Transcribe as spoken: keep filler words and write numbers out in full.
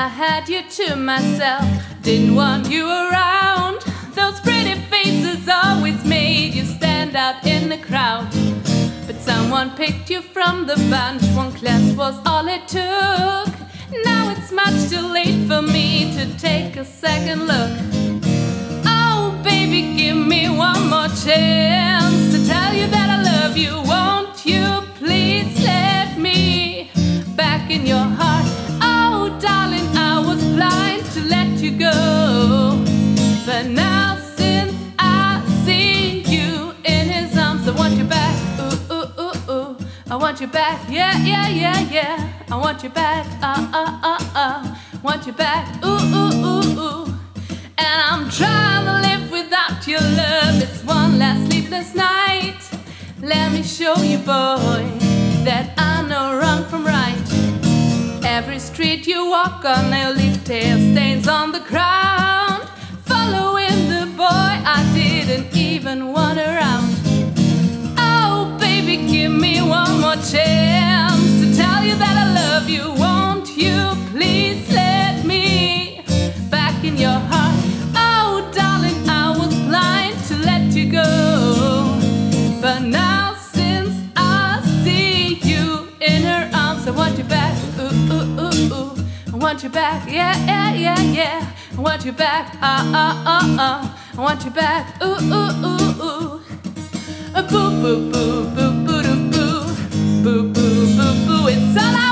I had you to myself, didn't want you around. Those pretty faces always made you stand out in the crowd. But someone picked you from the bunch, one glance was all it took. Now it's much too late for me to take a second look. Oh baby, give me one more chance to tell you that I love you. Won't you please let me back in your heart? Oh darling, I was blind to let you go, but now since I see you in his arms, I want you back. Ooh, ooh, ooh, ooh. I want you back. Yeah, yeah, yeah, yeah. I want you back. Uh, uh, uh, uh. Want you back. Ooh, ooh, ooh, ooh. And I'm trying to live without your love. It's one last sleepless night. Let me show you, boy, that I know wrong from right. Every street you walk on, they'll leave tail stains on the ground. Following the boy I didn't even want around. Oh baby, give me one more chance to tell you that I love you. Won't you please let me back in your heart? Oh darling, I was blind to let you go, but now since I see you in her arms, I want you back. Ooh, ooh, ooh, ooh. I want you back. Yeah, yeah, yeah, yeah. I want you back. Ah, ah, ah, ah. I want you back. Ooh, ooh, ooh, ooh. A boo, boo, boo, boo, boo, doo, boo, boo, boo, boo, boo. It's all I